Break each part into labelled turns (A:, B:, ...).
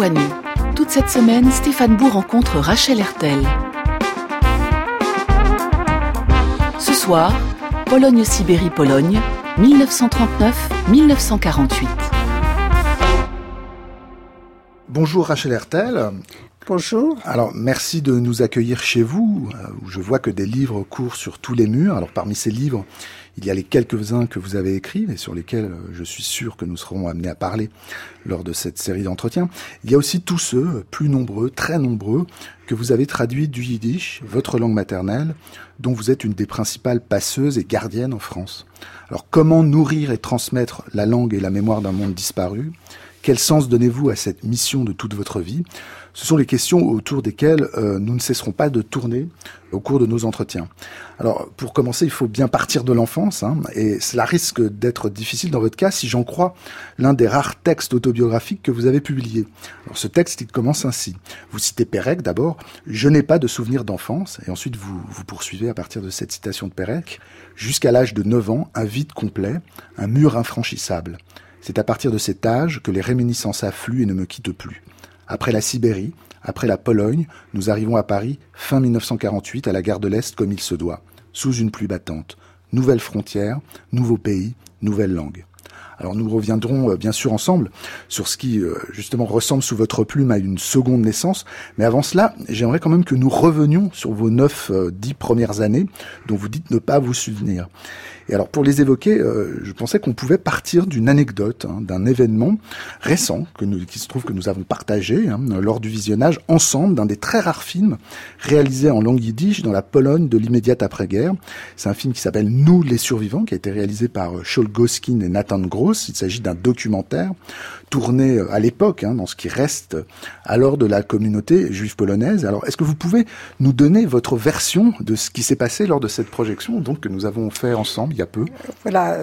A: Louwaneau. Toute cette semaine, Stéphane Bou rencontre Rachel Hertel. Ce soir, Pologne-Sibérie-Pologne, 1939-1948.
B: Bonjour Rachel Hertel.
C: Bonjour.
B: Alors, merci de nous accueillir chez vous, où je vois que des livres courent sur tous les murs. Alors, parmi ces livres, il y a les quelques-uns que vous avez écrits et sur lesquels je suis sûr que nous serons amenés à parler lors de cette série d'entretiens. Il y a aussi tous ceux, plus nombreux, très nombreux, que vous avez traduits du yiddish, votre langue maternelle, dont vous êtes une des principales passeuses et gardiennes en France. Alors, comment nourrir et transmettre la langue et la mémoire d'un monde disparu ? Quel sens donnez-vous à cette mission de toute votre vie ? Ce sont les questions autour desquelles nous ne cesserons pas de tourner au cours de nos entretiens. Alors, pour commencer, il faut bien partir de l'enfance, et cela risque d'être difficile dans votre cas si j'en crois l'un des rares textes autobiographiques que vous avez publiés. Alors, ce texte, il commence ainsi. Vous citez Pérec d'abord, « Je n'ai pas de souvenirs d'enfance », et ensuite vous poursuivez à partir de cette citation de Pérec, « Jusqu'à l'âge de 9 ans, un vide complet, un mur infranchissable. C'est à partir de cet âge que les réminiscences affluent et ne me quittent plus. Après la Sibérie, après la Pologne, nous arrivons à Paris, fin 1948, à la gare de l'Est comme il se doit, sous une pluie battante. Nouvelles frontières, nouveaux pays, nouvelle langue. Alors nous reviendrons bien sûr ensemble sur ce qui justement ressemble sous votre plume à une seconde naissance, mais avant cela, j'aimerais quand même que nous revenions sur vos 9-10 premières années dont vous dites ne pas vous souvenir. Et alors pour les évoquer, je pensais qu'on pouvait partir d'une anecdote, d'un événement récent qui se trouve que nous avons partagé lors du visionnage ensemble d'un des très rares films réalisés en langue yiddish dans la Pologne de l'immédiate après-guerre. C'est un film qui s'appelle Nous les survivants, qui a été réalisé par Shaul Goskin et Nathan Gross. Il s'agit d'un documentaire tourné à l'époque, dans ce qui reste alors de la communauté juive polonaise. Alors, est-ce que vous pouvez nous donner votre version de ce qui s'est passé lors de cette projection, donc que nous avons fait ensemble il y a peu ?
C: Voilà,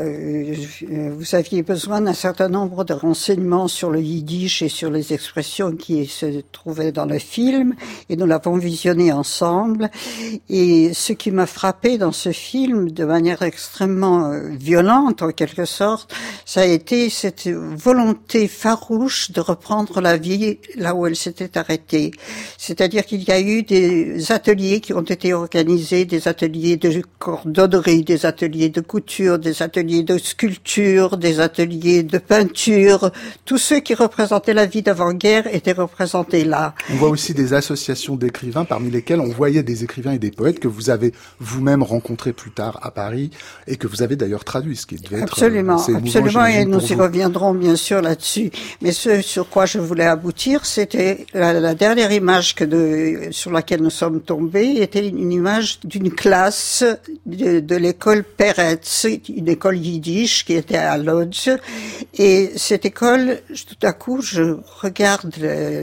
C: vous aviez besoin d'un certain nombre de renseignements sur le yiddish et sur les expressions qui se trouvaient dans le film, et nous l'avons visionné ensemble. Et ce qui m'a frappé dans ce film, de manière extrêmement violente en quelque sorte, ça a été cette volonté farouche de reprendre la vie là où elle s'était arrêtée. C'est-à-dire qu'il y a eu des ateliers qui ont été organisés, des ateliers de cordonnerie, des ateliers de couture, des ateliers de sculpture, des ateliers de peinture. Tous ceux qui représentaient la vie d'avant-guerre étaient représentés là.
B: On voit aussi des associations d'écrivains parmi lesquelles on voyait des écrivains et des poètes que vous avez vous-même rencontrés plus tard à Paris et que vous avez d'ailleurs traduit, ce qui devait être
C: absolument, et nous y reviendrons bien sûr là-dessus. Mais ce sur quoi je voulais aboutir, c'était la dernière image sur laquelle nous sommes tombés, était une image d'une classe de l'école Peretz, une école yiddish qui était à Lodz. Et cette école, tout à coup, je regarde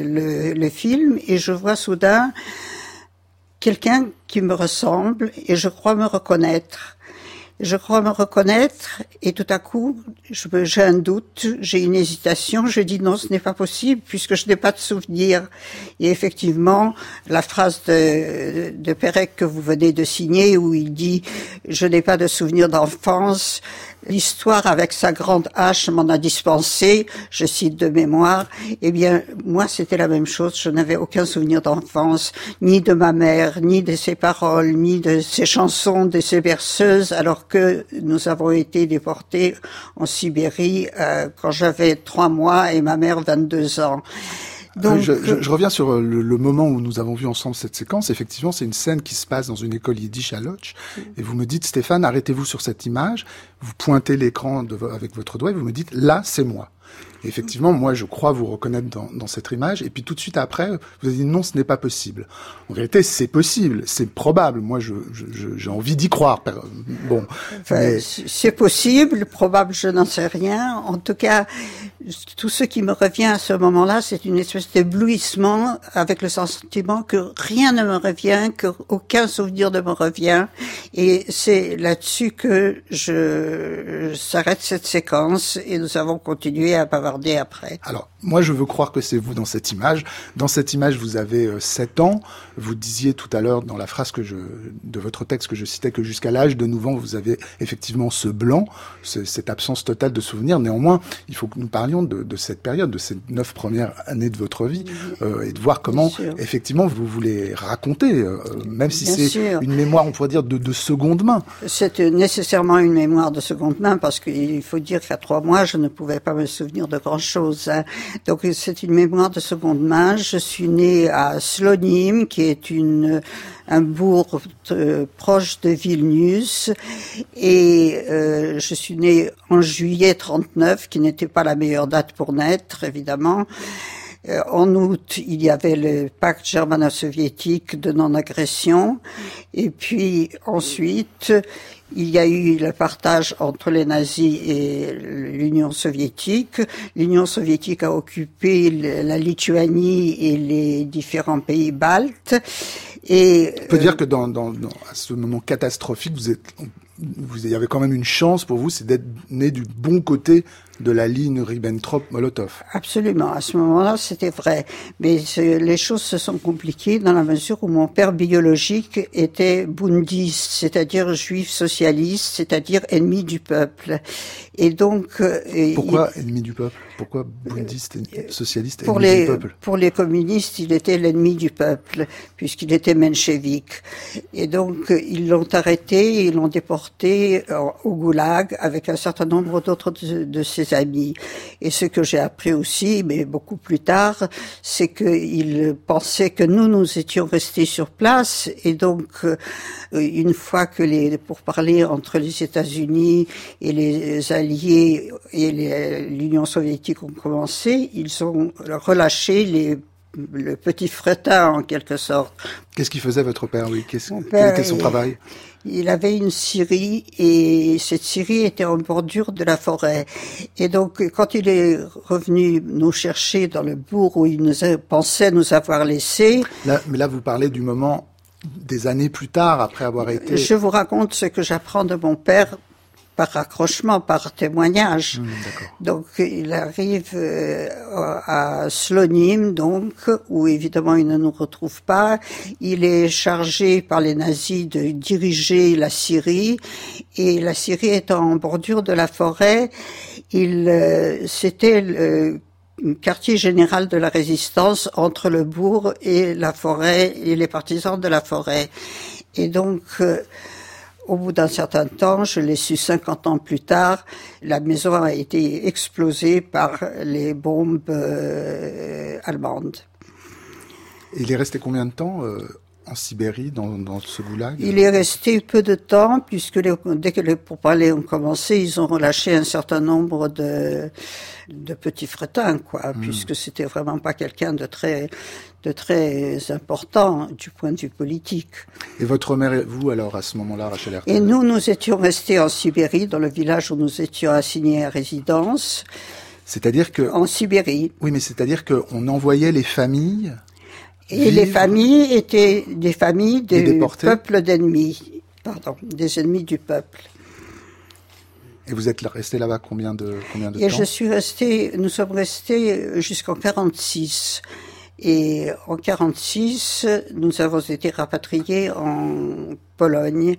C: le film et je vois soudain quelqu'un qui me ressemble et je crois me reconnaître. Et tout à coup, j'ai un doute, j'ai une hésitation, je dis non, ce n'est pas possible puisque je n'ai pas de souvenir. Et effectivement, la phrase de Pérec que vous venez de signer où il dit « Je n'ai pas de souvenir d'enfance », l'histoire avec sa grande hache m'en a dispensé, je cite de mémoire. Eh bien, moi, c'était la même chose. Je n'avais aucun souvenir d'enfance, ni de ma mère, ni de ses paroles, ni de ses chansons, de ses berceuses, alors que nous avons été déportés en Sibérie quand j'avais 3 mois et ma mère 22 ans.
B: Donc, je reviens sur le moment où nous avons vu ensemble cette séquence. Effectivement, c'est une scène qui se passe dans une école yiddish à Lodz. Et vous me dites, Stéphane, arrêtez-vous sur cette image. Vous pointez l'écran avec votre doigt et vous me dites, là, c'est moi. Et effectivement, moi, je crois vous reconnaître dans cette image. Et puis tout de suite après, vous avez dit non, ce n'est pas possible. En réalité, c'est possible, c'est probable. Moi, j'ai envie d'y croire. Bon,
C: mais... c'est possible, probable, je n'en sais rien. En tout cas, tout ce qui me revient à ce moment-là, c'est une espèce d'éblouissement avec le sentiment que rien ne me revient, qu'aucun souvenir ne me revient. Et c'est là-dessus que je s'arrête cette séquence et nous avons continué à bavarder après.
B: Alors, moi, je veux croire que c'est vous dans cette image. Dans cette image, vous avez 7 ans. Vous disiez tout à l'heure, dans la phrase de votre texte que je citais, que jusqu'à l'âge de 9 ans, vous avez effectivement ce blanc, cette absence totale de souvenirs. Néanmoins, il faut que nous parlions de cette période, de ces 9 premières années de votre vie, et de voir comment, effectivement, vous voulez raconter, même si une mémoire, on pourrait dire, de seconde main.
C: C'est nécessairement une mémoire de seconde main, parce qu'il faut dire qu'à 3 mois, je ne pouvais pas me souvenir de grand-chose, hein. Donc c'est une mémoire de seconde main. Je suis née à Slonim, qui est un bourg proche de Vilnius, et je suis née en juillet 39, qui n'était pas la meilleure date pour naître, évidemment. En août, il y avait le pacte germano-soviétique de non-agression, et puis ensuite, il y a eu le partage entre les nazis et l'Union soviétique. L'Union soviétique a occupé la Lituanie et les différents pays baltes. Et
B: on peut dire que à ce moment catastrophique, vous y avait quand même une chance pour vous, c'est d'être né du bon côté de la ligne Ribbentrop-Molotov.
C: Absolument. À ce moment-là, c'était vrai. Mais les choses se sont compliquées dans la mesure où mon père biologique était bundiste, c'est-à-dire juif socialiste, c'est-à-dire ennemi du peuple. Et donc...
B: Pourquoi ennemi du peuple ? Pourquoi bundiste, socialiste, ennemi du peuple ?
C: Pour les communistes, il était l'ennemi du peuple, puisqu'il était menchevique. Et donc, ils l'ont arrêté, ils l'ont déporté au goulag avec un certain nombre d'autres de ses amis. Et ce que j'ai appris aussi, mais beaucoup plus tard, c'est qu'il pensait que nous étions restés sur place, et donc une fois que les pourparlers entre les États-Unis et les Alliés et l'Union soviétique ont commencé, ils ont relâché le petit fretin en quelque sorte.
B: Qu'est-ce qu'il faisait votre père, oui ? Quel était son travail ?
C: Il avait une scierie, et cette scierie était en bordure de la forêt. Et donc, quand il est revenu nous chercher dans le bourg où il pensait nous avoir laissés...
B: Mais là, vous parlez du moment des années plus tard, après avoir été...
C: Je vous raconte ce que j'apprends de mon père par raccrochement, par témoignage. Donc, il arrive à Slonim, donc, où évidemment il ne nous retrouve pas. Il est chargé par les nazis de diriger la Syrie, et la Syrie étant en bordure de la forêt, c'était le quartier général de la résistance entre le bourg et la forêt et les partisans de la forêt. Et donc, au bout d'un certain temps, je l'ai su 50 ans plus tard, la maison a été explosée par les bombes allemandes.
B: Et il est resté combien de temps en Sibérie, dans ce goulag ?
C: Il est resté peu de temps, puisque dès que les pourparlers ont commencé, ils ont relâché un certain nombre de petits fretins, quoi, puisque c'était vraiment pas quelqu'un de très important du point de vue politique.
B: Et votre mère et vous, alors, à ce moment-là, Rachel Hertel ?
C: Et nous étions restés en Sibérie, dans le village où nous étions assignés à résidence.
B: C'est-à-dire que...
C: En Sibérie.
B: Oui, mais c'est-à-dire qu'on envoyait les familles...
C: Et les familles étaient des familles du peuple d'ennemis. Des ennemis du peuple.
B: Et vous êtes resté là-bas combien de temps ?
C: Et nous sommes restés jusqu'en 46. Et en 46, nous avons été rapatriés en Pologne.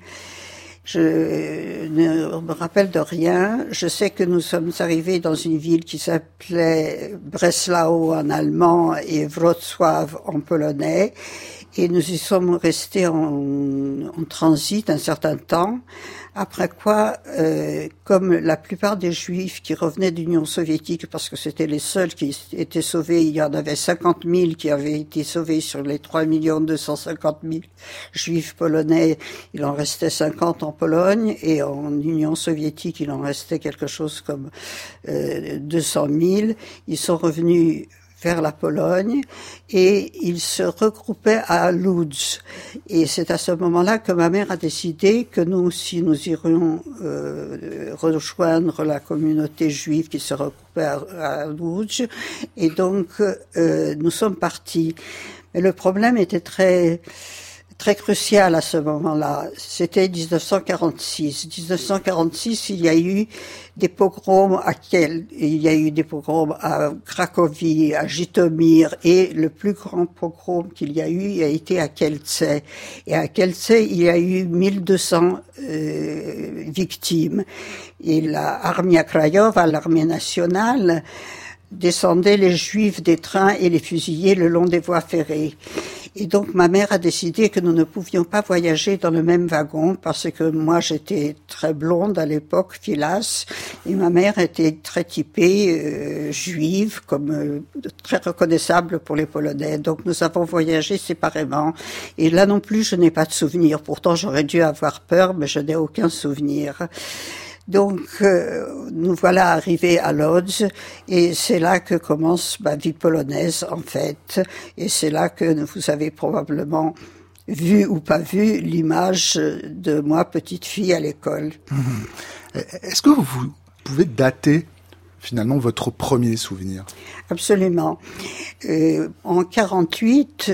C: Je ne me rappelle de rien. Je sais que nous sommes arrivés dans une ville qui s'appelait Breslau en allemand et Wrocław en polonais. Et nous y sommes restés en transit un certain temps. Après quoi, comme la plupart des Juifs qui revenaient de l'Union soviétique, parce que c'était les seuls qui étaient sauvés, il y en avait 50 000 qui avaient été sauvés sur les 3 250 000 Juifs polonais. Il en restait 50 en Pologne, et en Union soviétique, il en restait quelque chose comme 200 000. Ils sont revenus vers la Pologne, et ils se regroupaient à Łódź. Et c'est à ce moment-là que ma mère a décidé que nous aussi, nous irions rejoindre la communauté juive qui se regroupait à Łódź. Et donc, nous sommes partis. Mais le problème était très très crucial à ce moment-là. C'était 1946. 1946, il y a eu des pogroms il y a eu des pogroms à Cracovie, à Jitomir, et le plus grand pogrom qu'il y a eu a été à Kielce. Et à Kielce, il y a eu 1200 victimes. Et la Armia Krajova, l'armée nationale, descendait les Juifs des trains et les fusillait le long des voies ferrées. Et donc ma mère a décidé que nous ne pouvions pas voyager dans le même wagon parce que moi j'étais très blonde à l'époque, filasse, et ma mère était très typée juive, comme très reconnaissable pour les Polonais. Donc nous avons voyagé séparément. Et là non plus je n'ai pas de souvenir. Pourtant j'aurais dû avoir peur, mais je n'ai aucun souvenir. Donc, nous voilà arrivés à Lodz, et c'est là que commence ma vie polonaise, en fait. Et c'est là que vous avez probablement vu ou pas vu l'image de moi, petite fille, à l'école.
B: Est-ce que vous pouvez dater finalement votre premier souvenir?
C: Absolument. En 48,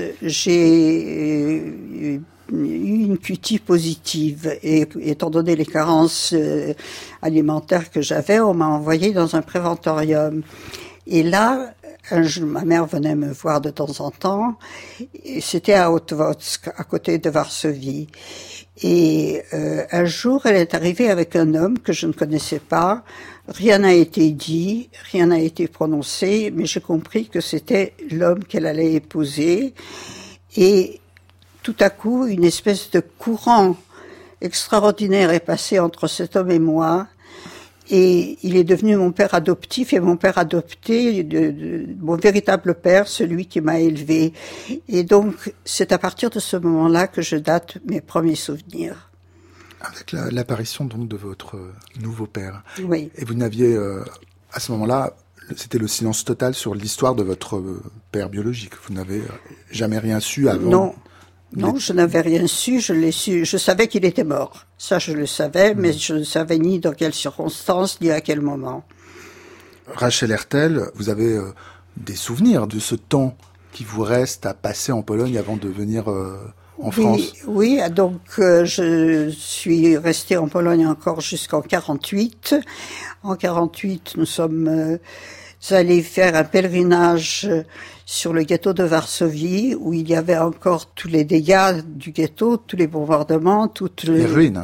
C: j'ai eu une QT positive, et étant donné les carences alimentaires que j'avais, on m'a envoyé dans un préventorium. Et là, ma mère venait me voir de temps en temps, et c'était à Otwock, à côté de Varsovie. Et un jour, elle est arrivée avec un homme que je ne connaissais pas. Rien n'a été dit, rien n'a été prononcé, mais j'ai compris que c'était l'homme qu'elle allait épouser. Et tout à coup, une espèce de courant extraordinaire est passé entre cet homme et moi, et il est devenu mon père adoptif, et mon père adopté, mon véritable père, celui qui m'a élevé. Et donc, c'est à partir de ce moment-là que je date mes premiers souvenirs.
B: Avec l'apparition donc de votre nouveau père.
C: Oui.
B: Et vous n'aviez, à ce moment-là, c'était le silence total sur l'histoire de votre père biologique. Vous n'avez jamais rien su avant?
C: Non, je n'avais rien su, je l'ai su. Je savais qu'il était mort. Ça, je le savais, mais je ne savais ni dans quelles circonstances, ni à quel moment.
B: Rachel Hertel, vous avez des souvenirs de ce temps qui vous reste à passer en Pologne avant de venir en France?
C: Oui, donc je suis restée en Pologne encore jusqu'en 48. En 48, nous sommes allés faire un pèlerinage sur le ghetto de Varsovie, où il y avait encore tous les dégâts du ghetto, tous les bombardements, toutes les ruines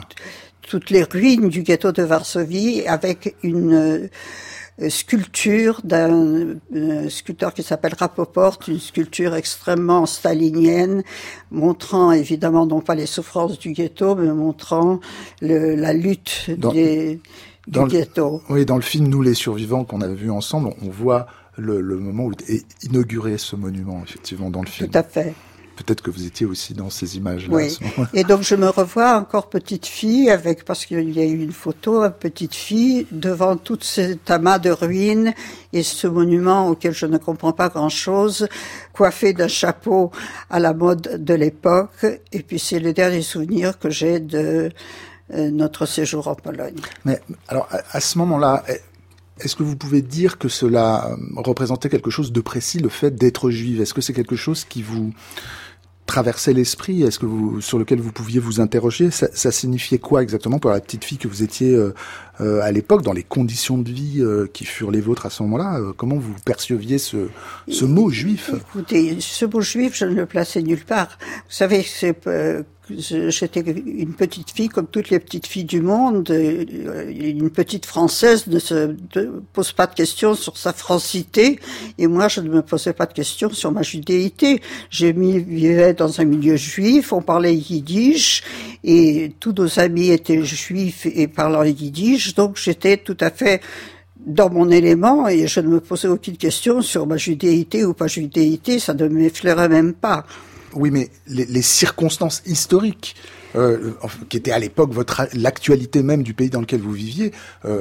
C: du ghetto de Varsovie, avec une sculpture d'un sculpteur qui s'appelle Rapoport, une sculpture extrêmement stalinienne, montrant évidemment non pas les souffrances du ghetto, mais montrant la lutte du ghetto.
B: Oui, dans le film Nous les survivants qu'on avait vu ensemble, on voit le moment où est inauguré ce monument, effectivement, dans le film.
C: Tout à fait.
B: Peut-être que vous étiez aussi dans ces images-là.
C: Oui. Et donc je me revois encore petite fille, parce qu'il y a eu une photo, petite fille, devant tout cet amas de ruines et ce monument auquel je ne comprends pas grand-chose, coiffée d'un chapeau à la mode de l'époque. Et puis c'est le dernier souvenir que j'ai de notre séjour en Pologne.
B: Mais alors, à ce moment-là, est-ce que vous pouvez dire que cela représentait quelque chose de précis, le fait d'être juive? Est-ce que c'est quelque chose qui vous traversait l'esprit? Est-ce que sur lequel vous pouviez vous interroger? Ça signifiait quoi exactement pour la petite fille que vous étiez à l'époque, dans les conditions de vie qui furent les vôtres à ce moment-là? Comment vous perceviez ce mot juif?
C: Écoutez, ce mot juif, je ne le plaçais nulle part. Vous savez, j'étais une petite fille comme toutes les petites filles du monde. Une petite Française ne se pose pas de questions sur sa francité, et moi je ne me posais pas de questions sur ma judéité. Vivais dans un milieu juif, on parlait yiddish, et tous nos amis étaient juifs et parlant yiddish, donc j'étais tout à fait dans mon élément, et je ne me posais aucune question sur ma judéité ou pas judéité, ça ne m'effleurait même pas.
B: Oui, mais les circonstances historiques qui étaient à l'époque l'actualité même du pays dans lequel vous viviez,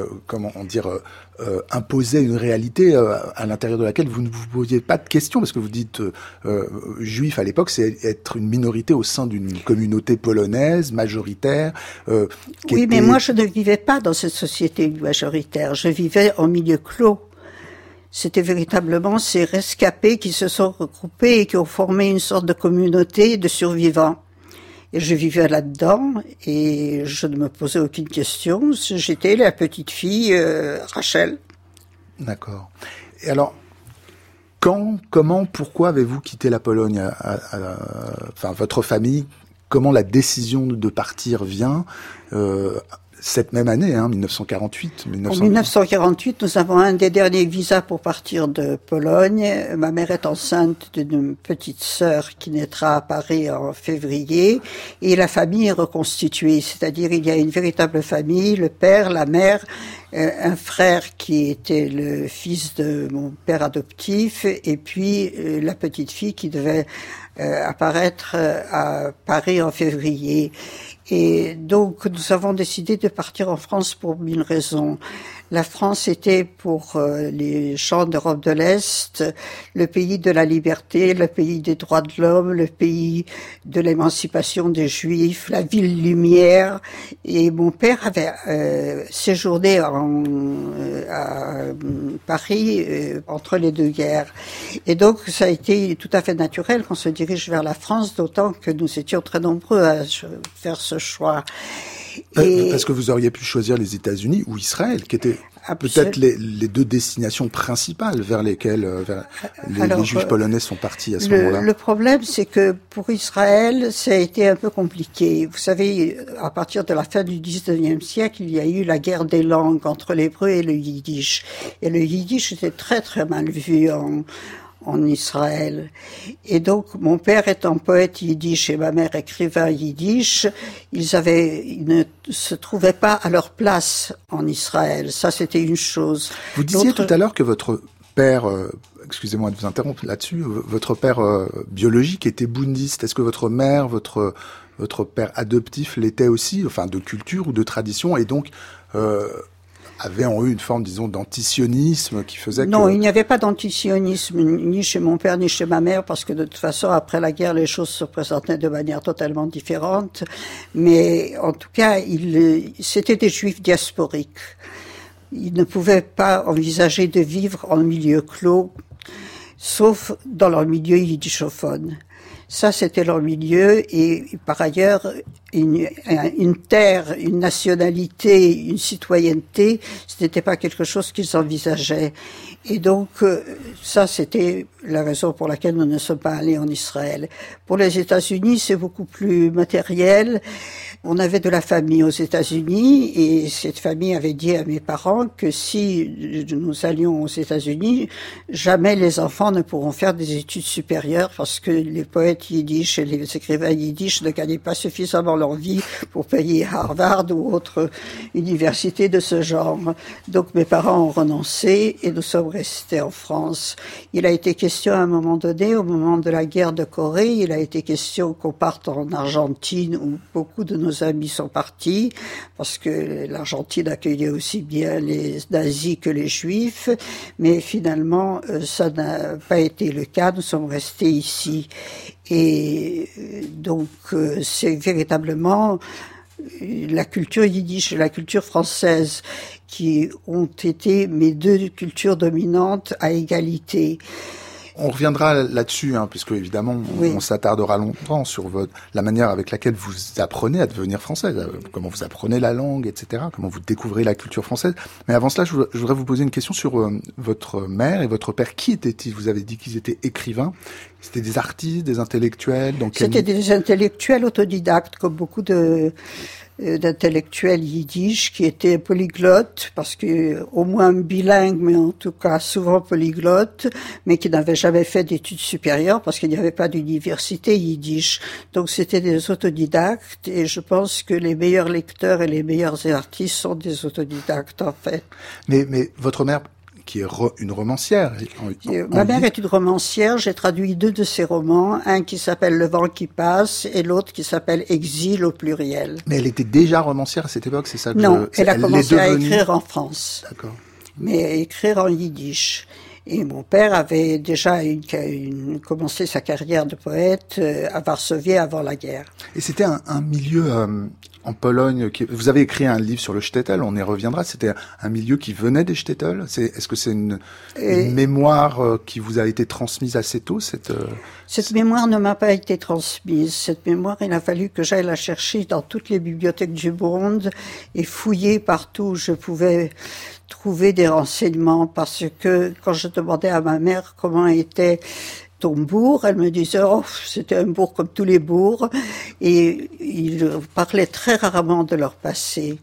B: imposaient une réalité à l'intérieur de laquelle vous ne vous posiez pas de questions, parce que vous dites juif à l'époque, c'est être une minorité au sein d'une communauté polonaise majoritaire.
C: Oui, mais moi je ne vivais pas dans cette société majoritaire, je vivais en milieu clos. C'était véritablement ces rescapés qui se sont regroupés et qui ont formé une sorte de communauté de survivants. Et je vivais là-dedans et je ne me posais aucune question. J'étais la petite fille Rachel.
B: D'accord. Et alors, quand, comment, pourquoi avez-vous quitté la Pologne enfin, votre famille, comment la décision de partir vient cette même année, 1948.
C: En 1948, nous avons un des derniers visas pour partir de Pologne. Ma mère est enceinte d'une petite sœur qui naîtra à Paris en février. Et la famille est reconstituée, c'est-à-dire il y a une véritable famille, le père, la mère, un frère qui était le fils de mon père adoptif, et puis la petite fille qui devait apparaître à Paris en février. Et donc, nous avons décidé de partir en France pour mille raisons. La France était pour les gens d'Europe de l'Est le pays de la liberté, le pays des droits de l'homme, le pays de l'émancipation des Juifs, la ville lumière. Et mon père avait séjourné à Paris entre les deux guerres. Et donc, ça a été tout à fait naturel qu'on se dirige vers la France, d'autant que nous étions très nombreux à faire ce choix.
B: Parce que vous auriez pu choisir les États-Unis ou Israël, qui étaient peut-être les deux destinations principales vers lesquelles les Juifs polonais sont partis à ce moment-là.
C: Le problème, c'est que pour Israël, ça a été un peu compliqué. Vous savez, à partir de la fin du 19e siècle, il y a eu la guerre des langues entre l'hébreu et le yiddish. Et le yiddish était très très mal vu en Israël. Et donc, mon père étant poète yiddish et ma mère écrivain yiddish, ils ne se trouvaient pas à leur place en Israël. Ça, c'était une chose.
B: Vous disiez tout à l'heure que votre père, excusez-moi de vous interrompre là-dessus, votre père biologique était bundiste. Est-ce que votre mère, votre père adoptif l'était aussi, enfin de culture ou de tradition, et donc avaient en eux une forme, disons, d'antisionisme qui faisait que...
C: Non, il n'y avait pas d'antisionisme, ni chez mon père, ni chez ma mère, parce que de toute façon, après la guerre, les choses se présentaient de manière totalement différente. Mais en tout cas, c'était des juifs diasporiques. Ils ne pouvaient pas envisager de vivre en milieu clos, sauf dans leur milieu yiddishophone. Ça, c'était leur milieu, et par ailleurs, une terre, une nationalité, une citoyenneté, ce n'était pas quelque chose qu'ils envisageaient. Et donc, ça, c'était la raison pour laquelle nous ne sommes pas allés en Israël. Pour les États-Unis, c'est beaucoup plus matériel. On avait de la famille aux États-Unis, et cette famille avait dit à mes parents que si nous allions aux États-Unis, jamais les enfants ne pourront faire des études supérieures, parce que les poètes yiddish et les écrivains yiddish ne gagnaient pas suffisamment leur vie pour payer Harvard ou autre université de ce genre. Donc mes parents ont renoncé et nous sommes restés en France. Il a été question à un moment donné, au moment de la guerre de Corée, il a été question qu'on parte en Argentine, où beaucoup de nos amis sont partis, parce que l'Argentine accueillait aussi bien les nazis que les juifs, mais finalement ça n'a pas été le cas, nous sommes restés ici. Et donc c'est véritablement la culture yiddish et la culture française qui ont été mes deux cultures dominantes à égalité.
B: On reviendra là-dessus, puisque évidemment, on s'attardera longtemps sur la manière avec laquelle vous apprenez à devenir française, comment vous apprenez la langue, etc., comment vous découvrez la culture française. Mais avant cela, je voudrais vous poser une question sur votre mère et votre père. Qui étaient-ils ? Vous avez dit qu'ils étaient écrivains. C'était des artistes, des intellectuels.
C: C'était des intellectuels autodidactes, comme beaucoup d'intellectuels yiddish qui étaient polyglottes, parce que au moins bilingues, mais en tout cas souvent polyglottes, mais qui n'avaient jamais fait d'études supérieures parce qu'il n'y avait pas d'université yiddish. Donc c'était des autodidactes, et je pense que les meilleurs lecteurs et les meilleurs artistes sont des autodidactes en fait.
B: Mais votre mère, qui est une romancière.
C: Ma mère est une romancière, j'ai traduit 2 de ses romans, un qui s'appelle Le vent qui passe et l'autre qui s'appelle Exil au pluriel.
B: Mais elle était déjà romancière à cette époque, c'est ça que
C: Non, elle a commencé à écrire en France.
B: D'accord.
C: Mais à écrire en yiddish. Et mon père avait déjà commencé sa carrière de poète à Varsovie avant la guerre.
B: Et c'était un milieu en Pologne. Vous avez écrit un livre sur le shtetl, on y reviendra. C'était un milieu qui venait des shtetl. Est-ce que c'est une mémoire qui vous a été transmise assez tôt,
C: Cette mémoire ne m'a pas été transmise. Cette mémoire, il a fallu que j'aille la chercher dans toutes les bibliothèques du monde et fouiller partout où je pouvais trouver des renseignements, parce que quand je demandais à ma mère comment était ton bourg, elle me disait c'était un bourg comme tous les bourgs, et ils parlaient très rarement de leur passé.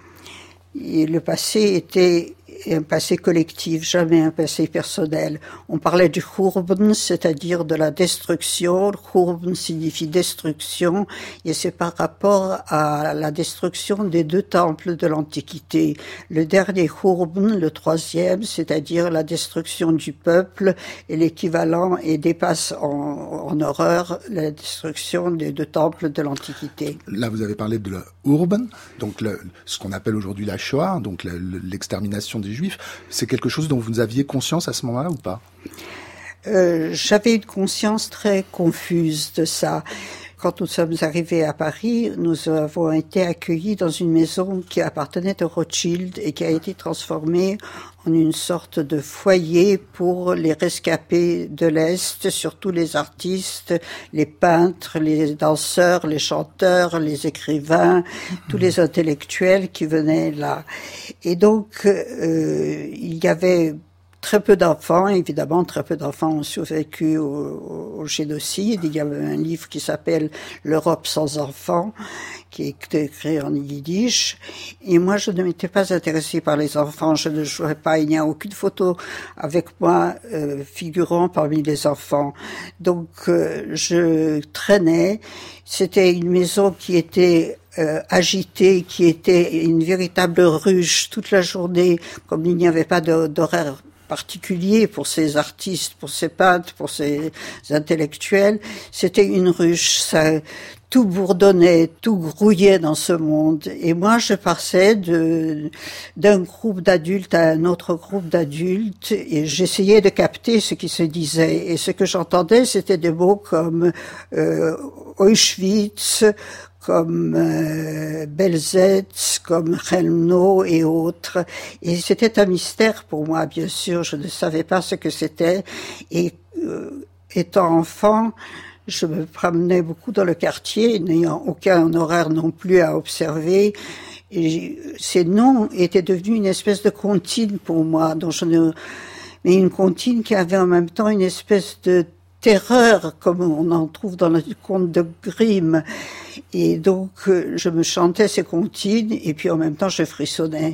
C: Et le passé était un passé collectif, jamais un passé personnel. On parlait du Khurban, c'est-à-dire de la destruction. Khurban signifie destruction, et c'est par rapport à la destruction des 2 temples de l'Antiquité. Le dernier Khurban, le 3e, c'est-à-dire la destruction du peuple, est l'équivalent et dépasse en horreur la destruction des 2 temples de l'Antiquité.
B: Là, vous avez parlé de la Urban, donc ce qu'on appelle aujourd'hui la Shoah, donc l'extermination des Juifs. C'est quelque chose dont vous aviez conscience à ce moment-là ou pas ?
C: J'avais une conscience très confuse de ça. Quand nous sommes arrivés à Paris, nous avons été accueillis dans une maison qui appartenait aux Rothschild et qui a été transformée en une sorte de foyer pour les rescapés de l'Est, surtout les artistes, les peintres, les danseurs, les chanteurs, les écrivains, tous les intellectuels qui venaient là. Et donc, il y avait très peu d'enfants, évidemment, très peu d'enfants ont survécu au génocide. Il y avait un livre qui s'appelle « L'Europe sans enfants », qui est écrit en yiddish. Et moi, je ne m'étais pas intéressée par les enfants, je ne jouais pas, il n'y a aucune photo avec moi figurant parmi les enfants. Donc, je traînais. C'était une maison qui était agitée, qui était une véritable ruche toute la journée, comme il n'y avait pas d'horaire particulier pour ces artistes, pour ces peintres, pour ces intellectuels. C'était une ruche, ça, tout bourdonnait, tout grouillait dans ce monde. Et moi, je passais d'un groupe d'adultes à un autre groupe d'adultes et j'essayais de capter ce qui se disait. Et ce que j'entendais, c'était des mots comme Auschwitz, comme Belzec, comme Chelmno et autres. Et c'était un mystère pour moi, bien sûr. Je ne savais pas ce que c'était. Et étant enfant, je me promenais beaucoup dans le quartier, n'ayant aucun horaire non plus à observer. Et ces noms étaient devenus une espèce de comptine pour moi, mais une comptine qui avait en même temps une espèce de terreur, comme on en trouve dans le conte de Grimm. Et donc, je me chantais ces comptines, et puis en même temps, je frissonnais.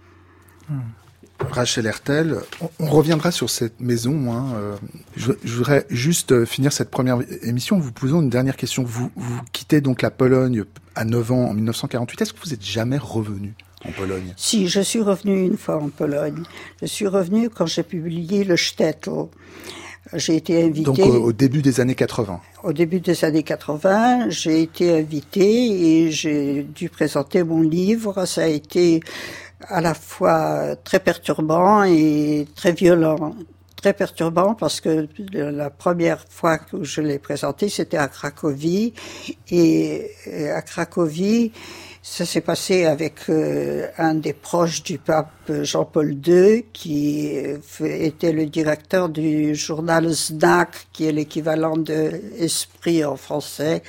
B: Rachel Hertel, on reviendra sur cette maison. Je voudrais juste finir cette première émission en vous posant une dernière question. Vous quittez donc la Pologne à 9 ans, en 1948. Est-ce que vous n'êtes jamais revenu en Pologne ?
C: Si, je suis revenu une fois en Pologne. Je suis revenu quand j'ai publié le Shtetl. J'ai été invité.
B: Donc au début des années 80.
C: Au début des années 80, j'ai été invité et j'ai dû présenter mon livre. Ça a été à la fois très perturbant et très violent. Très perturbant parce que la première fois que je l'ai présenté, c'était à Cracovie. Et à Cracovie, ça s'est passé avec un des proches du pape Jean-Paul II, qui était le directeur du journal Znak, qui est l'équivalent de Esprit en français,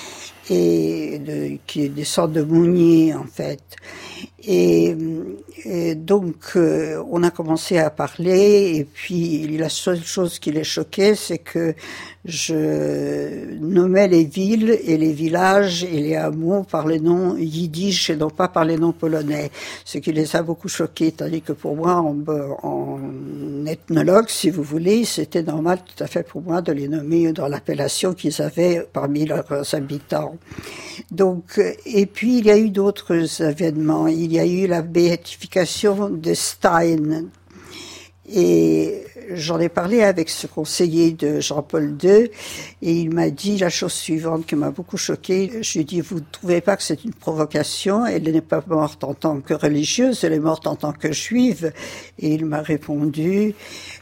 C: et qui descend de Mounier, en fait. Et donc, on a commencé à parler, et puis la seule chose qui les choquait, c'est que je nommais les villes et les villages et les hameaux par les noms yiddish et non pas par les noms polonais, ce qui les a beaucoup choqués, tandis que pour moi, en ethnologue, si vous voulez, c'était normal tout à fait pour moi de les nommer dans l'appellation qu'ils avaient parmi leurs habitants. Donc, et puis il y a eu d'autres événements. Il y a eu la béatification de Stein. Et j'en ai parlé avec ce conseiller de Jean-Paul II et il m'a dit la chose suivante qui m'a beaucoup choquée. Je lui ai dit, vous ne trouvez pas que c'est une provocation? Elle n'est pas morte en tant que religieuse, elle est morte en tant que juive. Et il m'a répondu,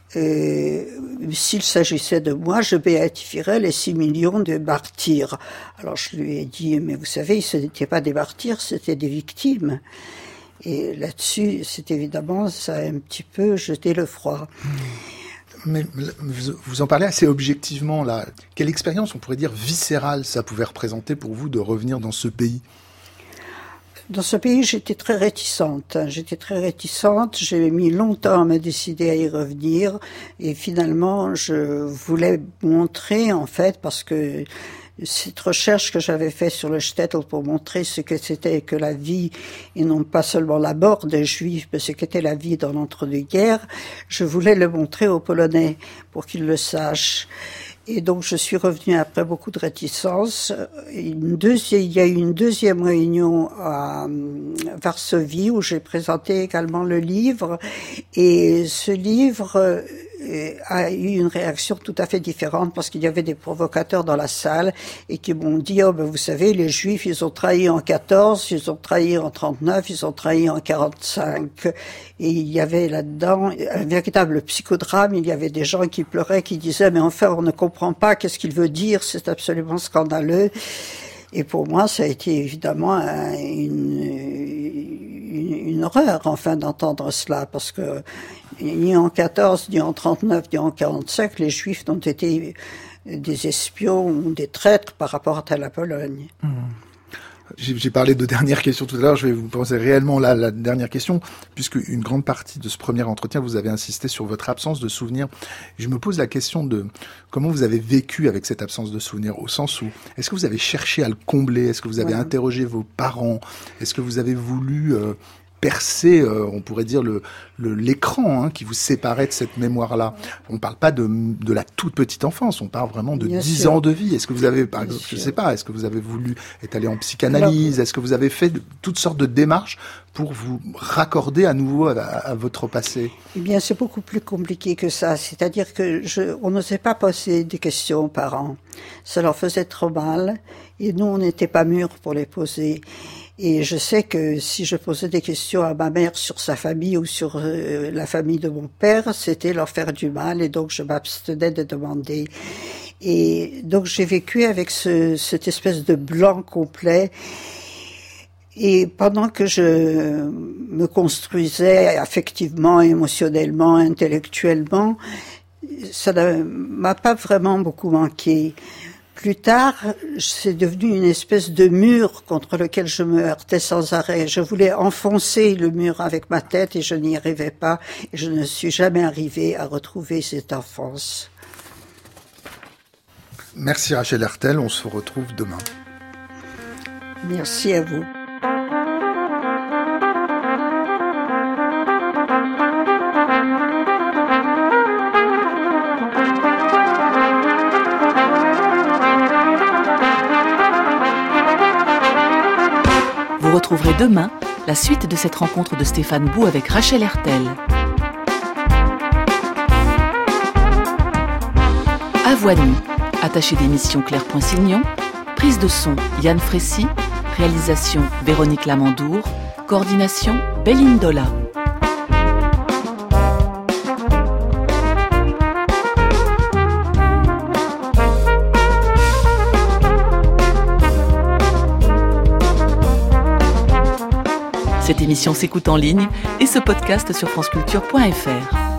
C: s'il s'agissait de moi, je béatifierais les 6 millions de martyrs. Alors je lui ai dit, mais vous savez, ce n'étaient pas des martyrs, c'était des victimes. Et là-dessus, c'est évidemment, ça a un petit peu jeté le froid.
B: Mais vous en parlez assez objectivement, là. Quelle expérience, on pourrait dire, viscérale ça pouvait représenter pour vous de revenir dans ce pays?
C: Dans ce pays, j'étais très réticente. J'ai mis longtemps à me décider à y revenir. Et finalement, je voulais montrer, en fait, parce que cette recherche que j'avais faite sur le shtetl pour montrer ce que c'était que la vie, et non pas seulement la mort des Juifs, mais ce qu'était la vie dans l'entre-deux-guerres, je voulais le montrer aux Polonais pour qu'ils le sachent. Et donc je suis revenue après beaucoup de réticence. Il y a eu une deuxième réunion à Varsovie où j'ai présenté également le livre. Et ce livre a eu une réaction tout à fait différente parce qu'il y avait des provocateurs dans la salle et qui m'ont dit, oh ben vous savez, les Juifs, ils ont trahi en 14, ils ont trahi en 39, ils ont trahi en 45. Et il y avait là-dedans un véritable psychodrame. Il y avait des gens qui pleuraient, qui disaient, mais enfin, on ne comprend pas qu'est-ce qu'il veut dire, c'est absolument scandaleux. Et pour moi, ça a été évidemment une horreur, enfin, d'entendre cela, parce que ni en 14, ni en 39, ni en 45, les Juifs n'ont été des espions ou des traîtres par rapport à la Pologne.
B: J'ai parlé de dernière question tout à l'heure, je vais vous poser réellement la dernière question, puisque une grande partie de ce premier entretien, vous avez insisté sur votre absence de souvenir. Je me pose la question de comment vous avez vécu avec cette absence de souvenir, au sens où, est-ce que vous avez cherché à le combler? Est-ce que vous avez interrogé vos parents? Est-ce que vous avez voulu percer, on pourrait dire, l'écran qui vous séparait de cette mémoire-là? On ne parle pas de la toute petite enfance, on parle vraiment de 10 ans de vie. Est-ce que vous avez, par exemple, je sais pas, est-ce que vous avez voulu être allé en psychanalyse? Est-ce que vous avez fait toutes sortes de démarches pour vous raccorder à nouveau à votre passé?
C: Eh bien, c'est beaucoup plus compliqué que ça. C'est-à-dire que on n'osait pas poser des questions aux parents. Ça leur faisait trop mal et nous, on n'était pas mûrs pour les poser. Et je sais que si je posais des questions à ma mère sur sa famille ou sur la famille de mon père, c'était leur faire du mal et donc je m'abstenais de demander. Et donc j'ai vécu avec cette espèce de blanc complet. Et pendant que je me construisais affectivement, émotionnellement, intellectuellement, ça ne m'a pas vraiment beaucoup manqué. Plus tard, c'est devenu une espèce de mur contre lequel je me heurtais sans arrêt. Je voulais enfoncer le mur avec ma tête et je n'y arrivais pas. Et je ne suis jamais arrivée à retrouver cette enfance.
B: Merci Rachel Hertel, on se retrouve demain.
C: Merci à vous.
A: Vous retrouverez demain la suite de cette rencontre de Stéphane Bou avec Rachel Hertel. À voix nue, attaché d'émission Claire Poinsignon, prise de son Yann Frécy, réalisation Véronique Lamandour, coordination Béline Dola. Cette émission s'écoute en ligne et se podcast sur franceculture.fr.